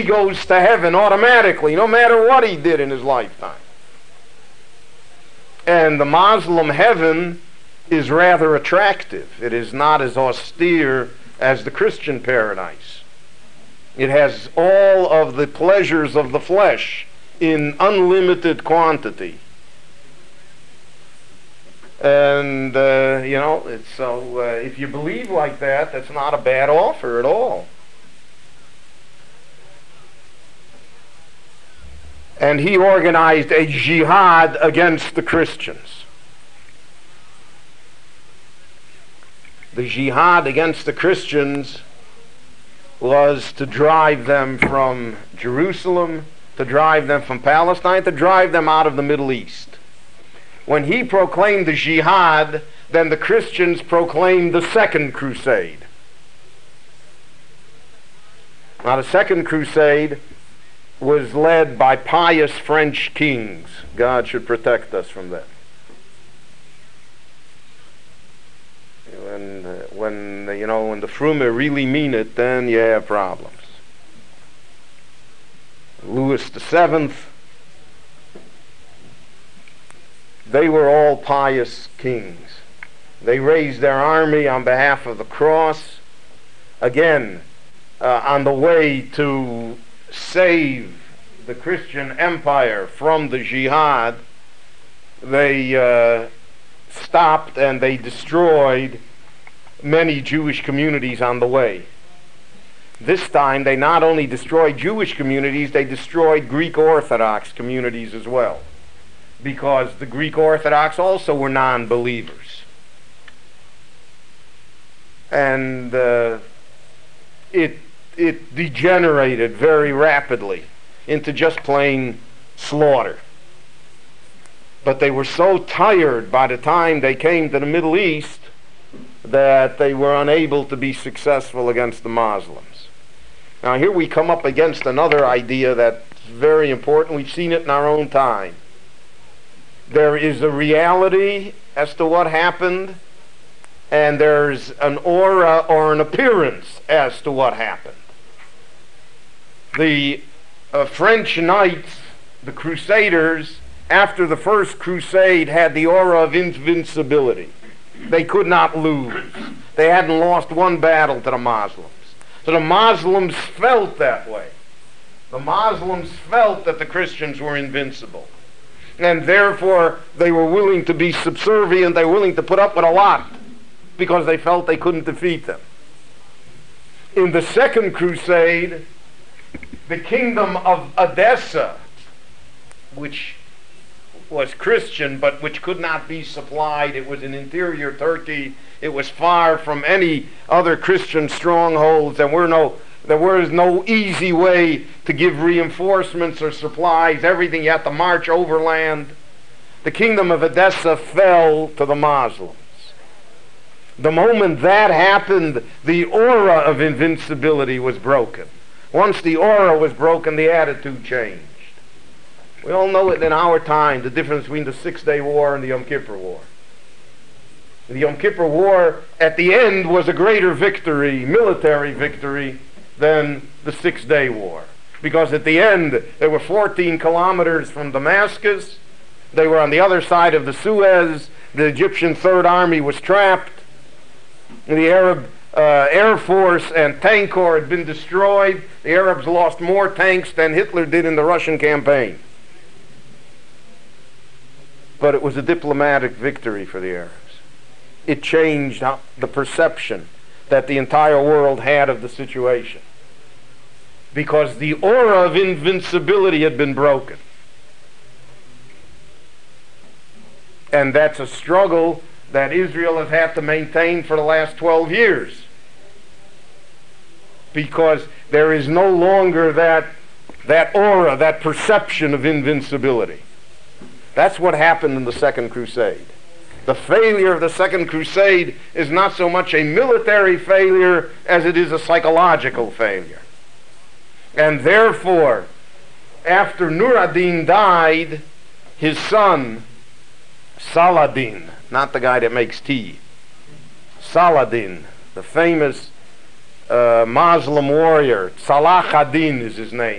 goes to heaven automatically, no matter what he did in his lifetime. And the Muslim heaven is rather attractive. It is not as austere as the Christian paradise. It has all of the pleasures of the flesh in unlimited quantity. And, if you believe like that, that's not a bad offer at all. And he organized a jihad against the Christians. The jihad against the Christians was to drive them from Jerusalem, to drive them from Palestine, to drive them out of the Middle East. When he proclaimed the jihad, then the Christians proclaimed the Second Crusade. Now, the Second Crusade was led by pious French kings. God should protect us from that. When the Frume really mean it, then you have problems. Louis VII, they were all pious kings. They raised their army on behalf of the cross, again, on the way to save the Christian empire from the jihad. They stopped and they destroyed many Jewish communities on the way. This time they not only destroyed Jewish communities, they destroyed Greek Orthodox communities as well, because the Greek Orthodox also were non-believers. And it degenerated very rapidly into just plain slaughter. But they were so tired by the time they came to the Middle East that they were unable to be successful against the Muslims. Now here we come up against another idea that's very important. We've seen it in our own time. There is a reality as to what happened, and there's an aura or an appearance as to what happened. The French knights, the Crusaders, after the first crusade, had the aura of invincibility. They could not lose. They hadn't lost one battle to the Muslims. So the Muslims felt that way. The Muslims felt that the Christians were invincible. And therefore, they were willing to be subservient. They were willing to put up with a lot because they felt they couldn't defeat them. In the Second Crusade, the kingdom of Edessa, which was Christian but which could not be supplied, it was in interior Turkey, it was far from any other Christian strongholds, there was no easy way to give reinforcements or supplies, everything you had to march overland. The kingdom of Edessa fell to the Muslims. The moment that happened, the aura of invincibility was broken. Once the aura was broken, the attitude changed. We all know it in our time, the difference between the Six-Day War and the Yom Kippur War. The Yom Kippur War, at the end, was a greater victory, military victory, than the Six-Day War. Because at the end, they were 14 kilometers from Damascus. They were on the other side of the Suez. The Egyptian Third Army was trapped. The Arab Air Force and Tank Corps had been destroyed. The Arabs lost more tanks than Hitler did in the Russian campaign. But it was a diplomatic victory for the Arabs. It changed the perception that the entire world had of the situation, because the aura of invincibility had been broken. And that's a struggle that Israel has had to maintain for the last 12 years. Because there is no longer that aura, that perception of invincibility. That's what happened in the Second Crusade. The failure of the Second Crusade is not so much a military failure as it is a psychological failure. And therefore, after Nur ad-Din died, his son, Saladin, not the guy that makes tea, Saladin, the famous Muslim warrior, Salah ad-Din is his name.